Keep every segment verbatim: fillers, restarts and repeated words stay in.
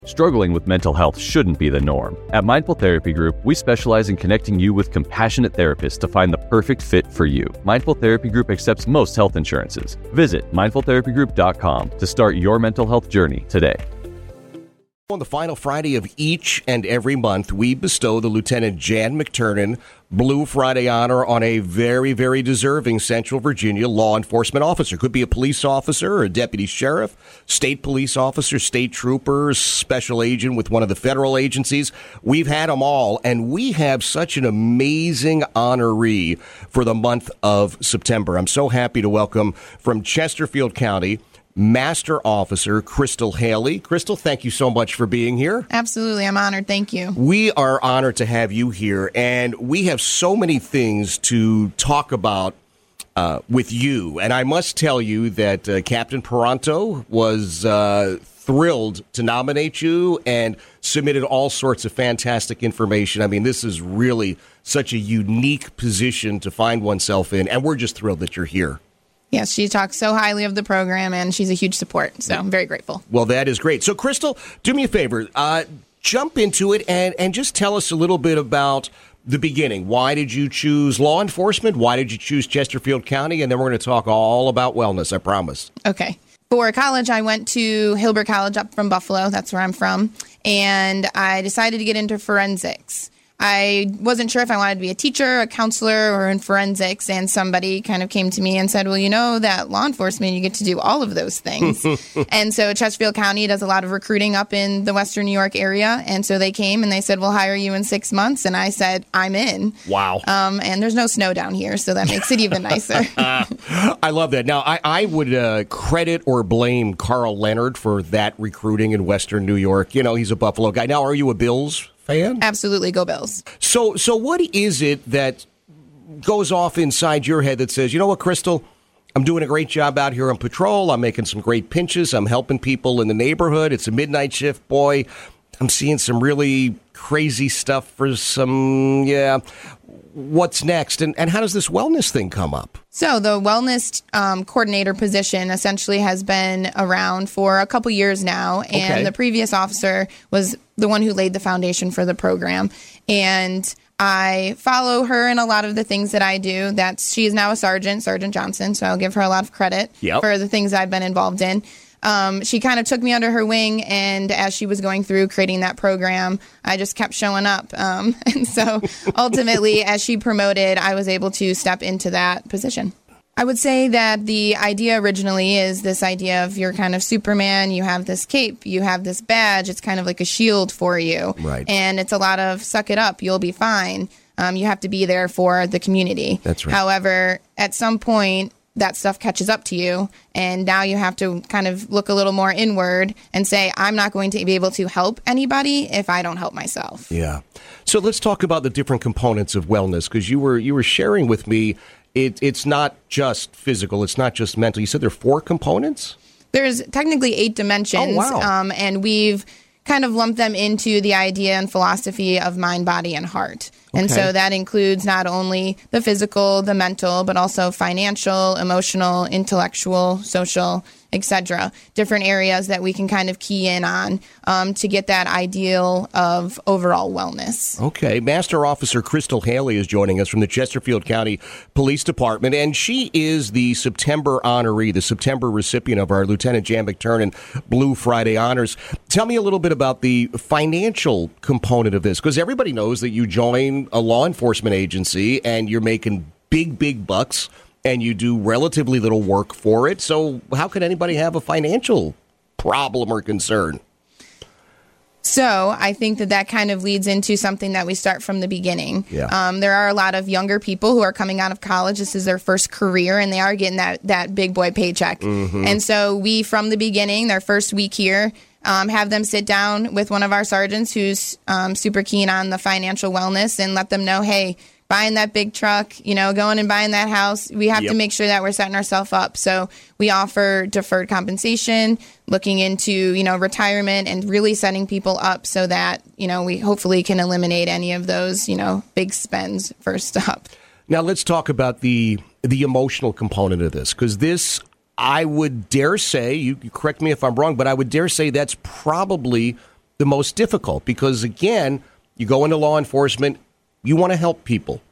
Struggling with mental health shouldn't be the norm. At Mindful Therapy Group, we specialize in connecting you with compassionate therapists to find the perfect fit for you. Mindful Therapy Group accepts most health insurances. Visit mindful therapy group dot com to start your mental health journey today. On the final Friday of each and every month, we bestow the Lieutenant Jan McTurnan Blue Friday honor on a very, very deserving Central Virginia law enforcement officer. Could be a police officer or a deputy sheriff, state police officer, state trooper, special agent with one of the federal agencies. We've had them all, and we have such an amazing honoree for the month of September. I'm so happy to welcome from Chesterfield County, Master Officer Crystal Haley. Crystal, thank you so much for being here. Absolutely. I'm honored. Thank you. We are honored to have you here, and we have so many things to talk about uh, with you. And I must tell you that uh, Captain Paranto was uh, thrilled to nominate you and submitted all sorts of fantastic information. I mean, this is really such a unique position to find oneself in, and we're just thrilled that you're here. Yes, she talks so highly of the program, and she's a huge support, so I'm very grateful. Well, that is great. So, Crystal, do me a favor. Uh, jump into it and, and just tell us a little bit about the beginning. Why did you choose law enforcement? Why did you choose Chesterfield County? And then we're going to talk all about wellness, I promise. Okay. For college, I went to Hilbert College up from Buffalo. That's where I'm from. And I decided to get into forensics. I wasn't sure if I wanted to be a teacher, a counselor, or in forensics, and somebody kind of came to me and said, well, you know, that law enforcement, you get to do all of those things. And so Chesterfield County does a lot of recruiting up in the Western New York area, and so they came and they said, we'll hire you in six months, and I said, I'm in. Wow. Um, and there's no snow down here, so that makes it even nicer. I love that. Now, I, I would uh, credit or blame Carl Leonard for that recruiting in Western New York. You know, he's a Buffalo guy. Now, are you a Bills fan? Absolutely. Go Bills. So so what is it that goes off inside your head that says, you know what, Crystal, I'm doing a great job out here on patrol. I'm making some great pinches. I'm helping people in the neighborhood. It's a midnight shift. Boy, I'm seeing some really crazy stuff for some, yeah. What's next? And, and how does this wellness thing come up? So the wellness um, coordinator position essentially has been around for a couple years now. And Okay. the previous officer was the one who laid the foundation for the program. And I follow her in a lot of the things that I do. That's she is now a sergeant, Sergeant Johnson. So I'll give her a lot of credit Yep. for the things I've been involved in. Um, she kind of took me under her wing, and as she was going through creating that program, I just kept showing up. Um, and so ultimately, as she promoted, I was able to step into that position. I would say that the idea originally is this idea of you're kind of Superman, you have this cape, you have this badge, it's kind of like a shield for you. Right. And it's a lot of suck it up, you'll be fine. Um, you have to be there for the community. That's right. However, at some point, that stuff catches up to you, and now you have to kind of look a little more inward and say, I'm not going to be able to help anybody if I don't help myself. Yeah. So let's talk about the different components of wellness, because you were you were sharing with me it, it's not just physical, it's not just mental. You said there are four components? There's technically eight dimensions, Oh, wow. um, and we've kind of lumped them into the idea and philosophy of mind, body, and heart. And Okay. so that includes not only the physical, the mental, but also financial, emotional, intellectual, social, et cetera. Different areas that we can kind of key in on um, to get that ideal of overall wellness. Okay. Master Officer Crystal Haley is joining us from the Chesterfield County Police Department, and she is the September honoree, the September recipient of our Lieutenant Jan McTurnan Blue Friday Honors. Tell me a little bit about the financial component of this, because everybody knows that you join a law enforcement agency and you're making big, big bucks, and you do relatively little work for it. So how could anybody have a financial problem or concern? So I think that that kind of leads into something that we start from the beginning. Yeah. Um, there are a lot of younger people who are coming out of college. This is their first career, and they are getting that, that big boy paycheck. Mm-hmm. And so we, from the beginning, their first week here, um, have them sit down with one of our sergeants who's um, super keen on the financial wellness and let them know, hey, buying that big truck, you know, going and buying that house, we have Yep. to make sure that we're setting ourselves up. So we offer deferred compensation, looking into, you know, retirement, and really setting people up so that, you know, we hopefully can eliminate any of those, you know, big spends first up. Now let's talk about the the emotional component of this, because this, I would dare say, you, you correct me if I'm wrong, but I would dare say that's probably the most difficult because, again, you go into law enforcement, you want to help people,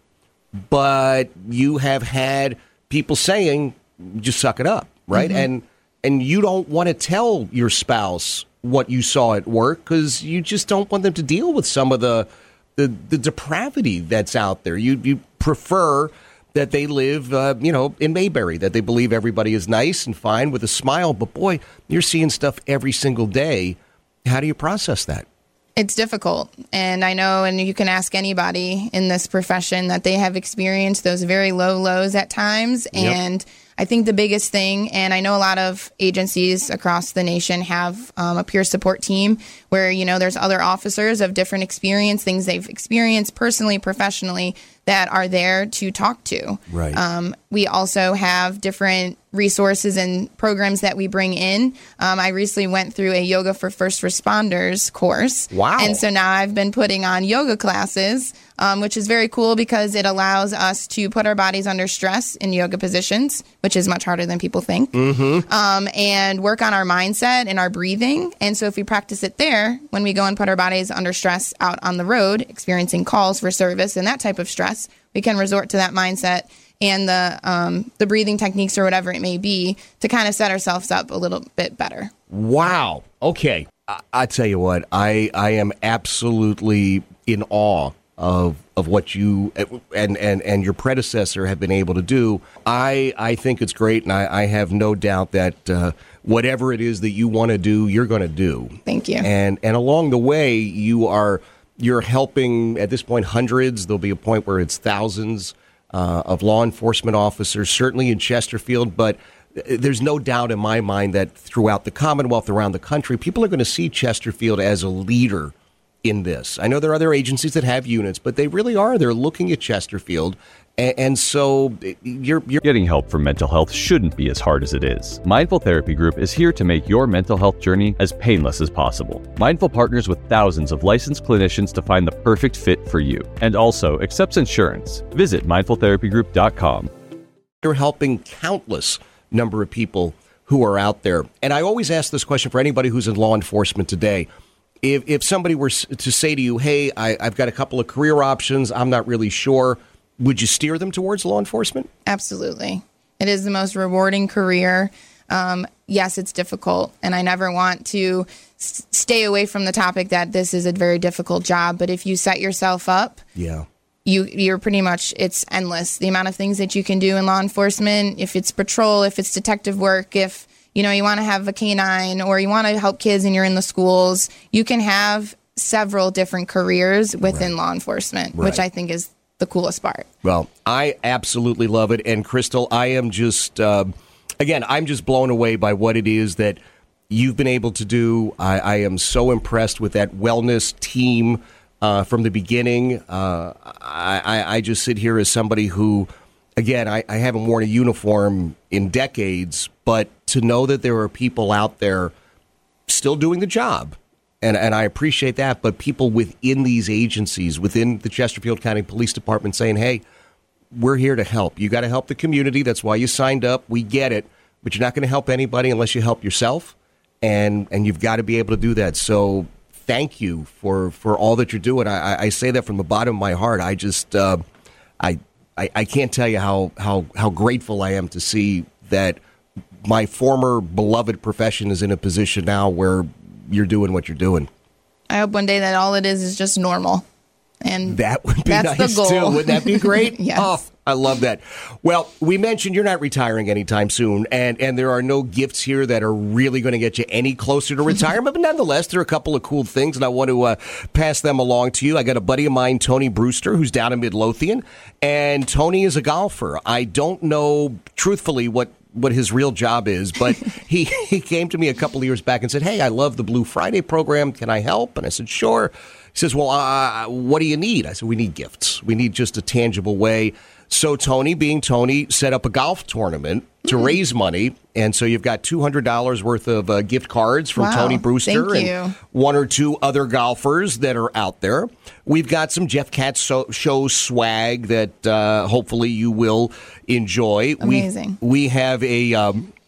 but you have had people saying, just suck it up, right? Mm-hmm. And and you don't want to tell your spouse what you saw at work because you just don't want them to deal with some of the the, the depravity that's out there. You you prefer that they live, uh, you know, in Mayberry, that they believe everybody is nice and fine with a smile. But boy, you're seeing stuff every single day. How do you process that? It's difficult. And I know, and you can ask anybody in this profession that they have experienced those very low lows at times. Yep. And I think the biggest thing, and I know a lot of agencies across the nation have um, a peer support team where, you know, there's other officers of different experience, things they've experienced personally, professionally, that are there to talk to. Right. Um, we also have different resources and programs that we bring in. Um, I recently went through a Yoga for First Responders course. Wow. And so now I've been putting on yoga classes, um, which is very cool because it allows us to put our bodies under stress in yoga positions, which is much harder than people think, mm-hmm. um, and work on our mindset and our breathing. And so if we practice it there, when we go and put our bodies under stress out on the road, experiencing calls for service and that type of stress, we can resort to that mindset and the um, the breathing techniques or whatever it may be to kind of set ourselves up a little bit better. Wow. Okay. I, I tell you what, I, I am absolutely in awe of of what you and, and, and your predecessor have been able to do. I I think it's great, and I, I have no doubt that uh, whatever it is that you want to do, you're going to do. Thank you. And and along the way, you are you're helping at this point hundreds. There'll be a point where it's thousands uh, of law enforcement officers, certainly in Chesterfield, but there's no doubt in my mind that throughout the Commonwealth, around the country, people are going to see Chesterfield as a leader in this. I know there are other agencies that have units, but they really are. They're looking at Chesterfield. And, and so you're, you're getting help for mental health shouldn't be as hard as it is. Mindful Therapy Group is here to make your mental health journey as painless as possible. Mindful partners with thousands of licensed clinicians to find the perfect fit for you, and also accepts insurance. Visit mindful therapy group dot com. You're helping countless number of people who are out there. And I always ask this question for anybody who's in law enforcement today. If if somebody were to say to you, hey, I, I've got a couple of career options, I'm not really sure, would you steer them towards law enforcement? Absolutely. It is the most rewarding career. Um, yes, it's difficult, and I never want to s- stay away from the topic that this is a very difficult job. But if you set yourself up, yeah, you you're pretty much, it's endless. The amount of things that you can do in law enforcement, if it's patrol, if it's detective work, if you know you want to have a canine or you want to help kids and you're in the schools, you can have several different careers within right. law enforcement, right. which I think is the coolest part. Well, I absolutely love it. And Crystal, I am just, uh, again, I'm just blown away by what it is that you've been able to do. I, I am so impressed with that wellness team uh, from the beginning. Uh, I, I just sit here as somebody who, again, I, I haven't worn a uniform in decades, but to know that there are people out there still doing the job. And and I appreciate that, but people within these agencies, within the Chesterfield County Police Department saying, hey, we're here to help. You got to help the community. That's why you signed up. We get it. But you're not going to help anybody unless you help yourself. And and you've got to be able to do that. So thank you for, for all that you're doing. I, I say that from the bottom of my heart. I just, uh, I, I I can't tell you how, how, how grateful I am to see that my former beloved profession is in a position now where you're doing what you're doing. I hope one day that all it is is just normal. And that would be that's nice, the goal. too. Wouldn't that be great? Yes. Oh, I love that. Well, we mentioned you're not retiring anytime soon, and, and there are no gifts here that are really going to get you any closer to retirement. But nonetheless, there are a couple of cool things, and I want to uh, pass them along to you. I got a buddy of mine, Tony Brewster, who's down in Midlothian, and Tony is a golfer. I don't know, truthfully, what what his real job is, but he, he came to me a couple of years back and said, hey, I love the Blue Friday program. Can I help? And I said, sure. He says, well, uh, what do you need? I said, we need gifts. We need just a tangible way. So Tony, being Tony, set up a golf tournament to mm. raise money. And so you've got two hundred dollars worth of uh, gift cards from wow. Tony Brewster Thank and you. one or two other golfers that are out there. We've got some Jeff Katz so- Show swag that uh, hopefully you will enjoy. Amazing. We, we have a... Um,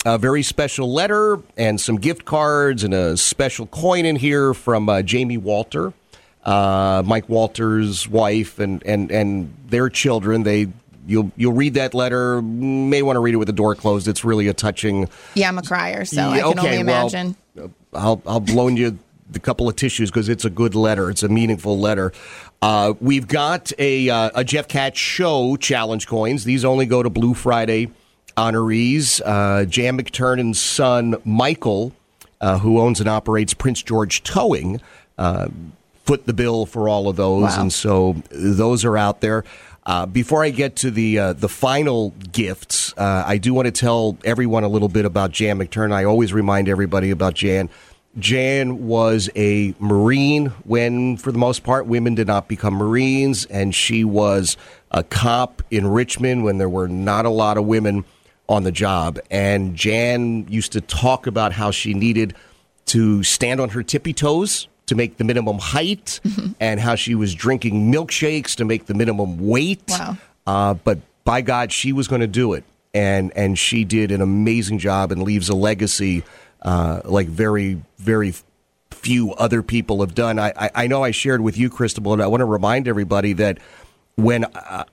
a very special letter and some gift cards and a special coin in here from uh, Jamie Walter, uh, Mike Walter's wife, and, and, and their children. They you'll you'll read that letter. May want to read it with the door closed. It's really a touching. Yeah, I'm a crier, so Yeah, I can okay, only imagine. Well, I'll I'll loan you a couple of tissues because it's a good letter. It's a meaningful letter. Uh, we've got a uh, a Jeff Katz Show challenge coins. These only go to Blue Friday honorees. Uh, Jan McTurnan's son, Michael, uh, who owns and operates Prince George Towing, uh, foot the bill for all of those. Wow. And so those are out there. Uh, before I get to the uh, the final gifts, uh, I do want to tell everyone a little bit about Jan McTurnan. I always remind everybody about Jan. Jan was a Marine when, for the most part, women did not become Marines, and she was a cop in Richmond when there were not a lot of women on the job. And Jan used to talk about how she needed to stand on her tippy toes to make the minimum height, mm-hmm. and how she was drinking milkshakes to make the minimum weight. Wow. Uh, but by God, she was going to do it. And, and she did an amazing job and leaves a legacy uh, like very, very few other people have done. I, I, I know I shared with you, Cristobal, and I want to remind everybody that when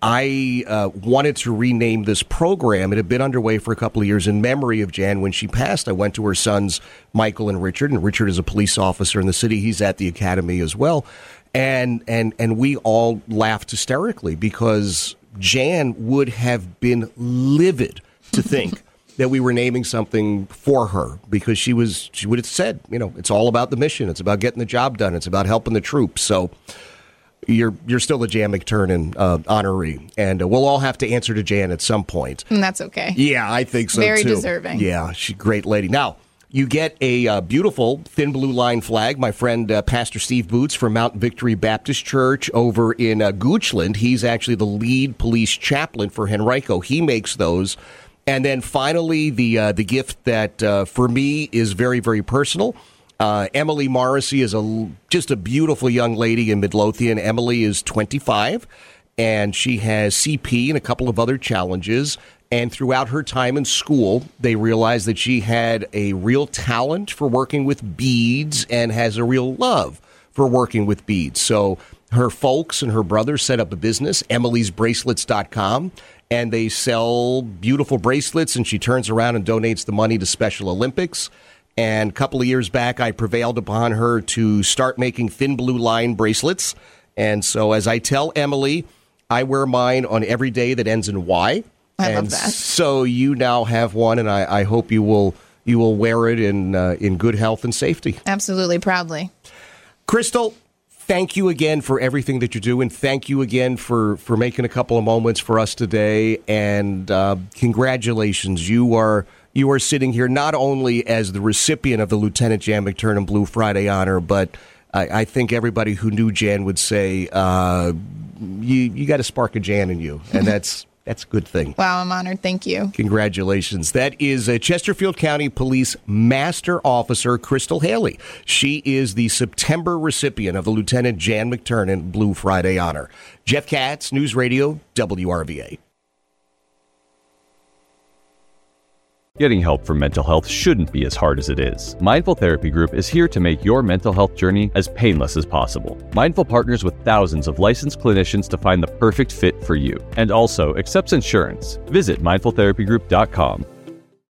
I uh, wanted to rename this program, it had been underway for a couple of years in memory of Jan. When she passed, I went to her sons, Michael and Richard, and Richard is a police officer in the city. He's at the academy as well. And and and we all laughed hysterically because Jan would have been livid to think that we were naming something for her, because she was she would have said, you know, it's all about the mission. It's about getting the job done. It's about helping the troops. So You're you're still a Jan McTurnan uh, honoree, and uh, we'll all have to answer to Jan at some point. And that's okay. Yeah, I think so, Very too. deserving. Yeah, she's a great lady. Now, you get a uh, beautiful thin blue line flag. My friend uh, Pastor Steve Boots from Mount Victory Baptist Church over in uh, Goochland, he's actually the lead police chaplain for Henrico. He makes those. And then finally, the, uh, the gift that uh, for me is very, very personal. Uh, Emily Morrissey is a just a beautiful young lady in Midlothian. Emily is twenty-five, and she has C P and a couple of other challenges. And throughout her time in school, they realized that she had a real talent for working with beads and has a real love for working with beads. So her folks and her brother set up a business, emilys bracelets dot com, and they sell beautiful bracelets, and she turns around and donates the money to Special Olympics. And a couple of years back, I prevailed upon her to start making thin blue line bracelets. And so as I tell Emily, I wear mine on every day that ends in Y. I and love that. So you now have one, and I, I hope you will you will wear it in uh, in good health and safety. Absolutely, proudly. Crystal, thank you again for everything that you're doing. Thank you again for, for making a couple of moments for us today. And uh, congratulations. You are... You are sitting here not only as the recipient of the Lieutenant Jan McTurnan Blue Friday honor, but I, I think everybody who knew Jan would say, uh, you, you got a spark of Jan in you, and that's that's a good thing. Wow, I'm honored. Thank you. Congratulations. That is uh, Chesterfield County Police Master Officer Crystal Haley. She is the September recipient of the Lieutenant Jan McTurnan Blue Friday honor. Jeff Katz, News Radio, W R V A. Getting help for mental health shouldn't be as hard as it is. Mindful Therapy Group is here to make your mental health journey as painless as possible. Mindful partners with thousands of licensed clinicians to find the perfect fit for you, and also accepts insurance. Visit mindful therapy group dot com.